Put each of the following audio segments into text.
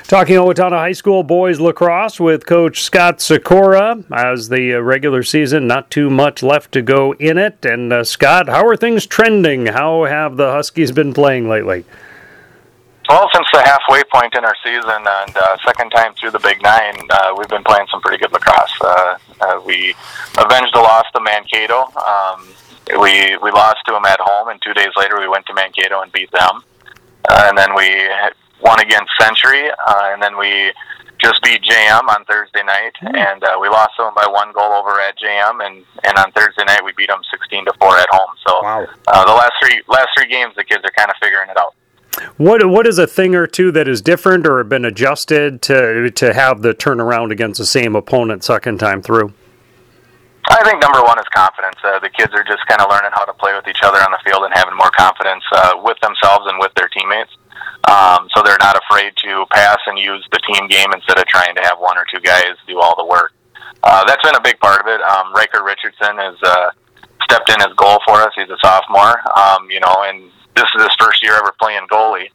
Talking Owatonna High School boys lacrosse with Coach Scott Sikora as the regular season, not too much left to go in it. And Scott, how are things trending? How have the Huskies been playing lately? Well, since the halfway point in our season and second time through the Big Nine, we've been playing some pretty good lacrosse. We avenged a loss to Mankato. We lost to them at home, and 2 days later we went to Mankato and beat them. And then we won against Century, and then we just beat JM on Thursday night, and we lost them by 1 goal over at JM, and on Thursday night we beat them 16-4 at home. So wow. The last three games, the kids are kind of figuring it out. What is a thing or two that is different or have been adjusted to have the turnaround against the same opponent second time through? I think number one is confidence. The kids are just kind of learning how to play with each other on the field and having more confidence with themselves and with their teammates. So they're not afraid to pass and use the team game instead of trying to have one or two guys do all the work. That's been a big part of it. Riker Richardson has stepped in as goal for us. He's a sophomore, and this is his first year ever playing goalie.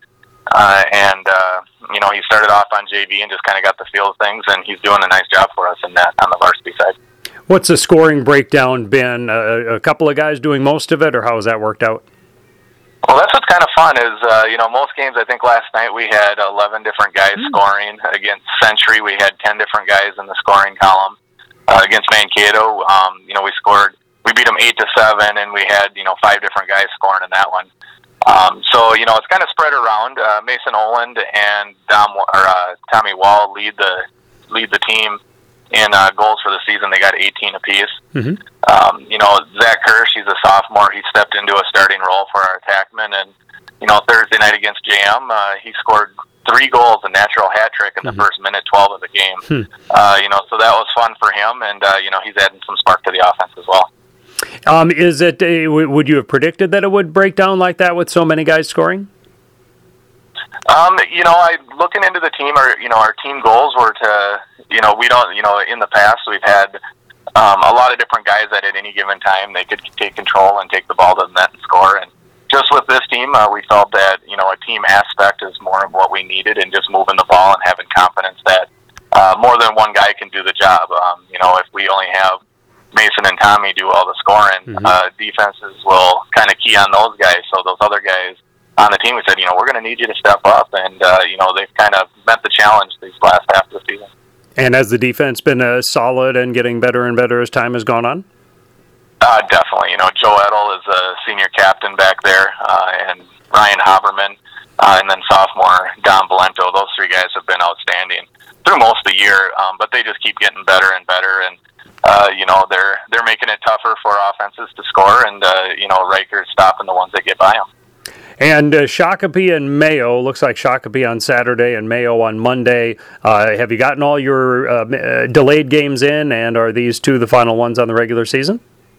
He started off on JV and just kind of got the feel of things, and he's doing a nice job for us in that on the varsity side. What's the scoring breakdown been? A couple of guys doing most of it, or how has that worked out? Well, that's what's kind of fun is, most games, I think last night we had 11 different guys scoring. Against Century, we had 10 different guys in the scoring column. Against Mankato, we beat them 8-7, and we had, 5 different guys scoring in that one. It's kind of spread around. Mason Oland and Tommy Wall lead the team in goals for the season. They got 18 apiece. Mm-hmm. Zach Kirsch, he's a sophomore. He stepped into a starting role for our attackman, and Thursday night against JM, he scored 3 goals, a natural hat trick in the first minute 12 of the game. So that was fun for him, and he's adding some spark to the offense as well. Would you have predicted that it would break down like that with so many guys scoring? Looking into the team, our team goals were to, in the past we've had a lot of different guys that at any given time they could take control and take the ball to the net and score. And just with this team, we felt that, a team aspect is more of what we needed, and just moving the ball and having confidence that more than one guy can do the job. If we only have Mason and Tommy do all the scoring, defenses will kind of key on those guys. So those other guys on the team, we said, we're going to need you to step up, and they've kind of met the challenge these last half of the season. And has the defense been solid and getting better and better as time has gone on? Definitely. Joe Edel is a senior captain back there, and Ryan Haberman, and then sophomore Don Valento. Those 3 guys have been outstanding through most of the year, but they just keep getting better and better, and they're making it tougher for offenses to score, and Riker's stopping the ones that get by them. And Shakopee and Mayo, looks like Shakopee on Saturday and Mayo on Monday. Have you gotten all your delayed games in, and are these 2 the final ones on the regular season?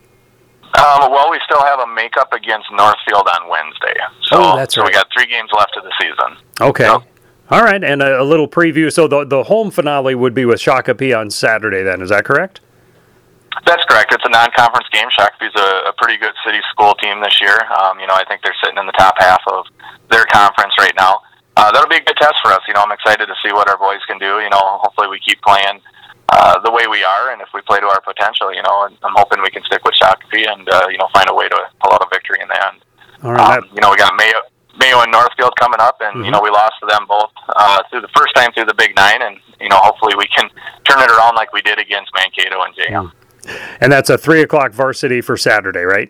Well, we still have a makeup against Northfield on Wednesday. So we got 3 games left of the season. Okay. Yep. All right, and a little preview. So the home finale would be with Shakopee on Saturday then, is that correct? That's correct. It's a non-conference game. Shakopee's a pretty good city school team this year. I think they're sitting in the top half of their conference right now. That'll be a good test for us. I'm excited to see what our boys can do. Hopefully we keep playing the way we are, and if we play to our potential, and I'm hoping we can stick with Shakopee and, find a way to pull out a victory in the end. All right. We got Mayo and Northfield coming up, and, we lost to them both through the first time through the Big Nine, and, hopefully we can turn it around like we did against Mankato and JM. And that's a 3 o'clock varsity for Saturday, right?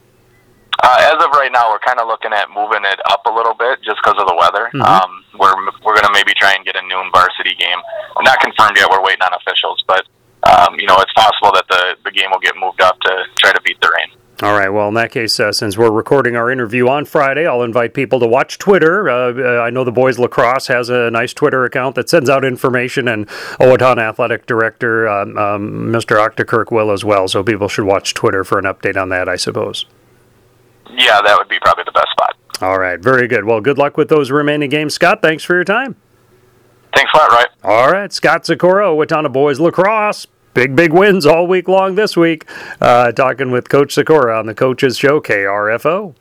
As of right now, we're kind of looking at moving it up a little bit just because of the weather. We're going to maybe try and get a noon varsity game. Not confirmed yet. We're waiting on officials, but it's possible that the game will get moved up to try to beat the rain. All right. Well, in that case, since we're recording our interview on Friday, I'll invite people to watch Twitter. I know the boys lacrosse has a nice Twitter account that sends out information, and Owatonna Athletic Director Mr. Octakirk will as well. So people should watch Twitter for an update on that, I suppose. Yeah, that would be probably the best spot. All right. Very good. Well, good luck with those remaining games, Scott. Thanks for your time. Thanks a lot, Roy. All right. Scott Sikora, Owatonna boys lacrosse. Big wins all week long this week. Talking with Coach Sikora on the Coaches Show, KRFO.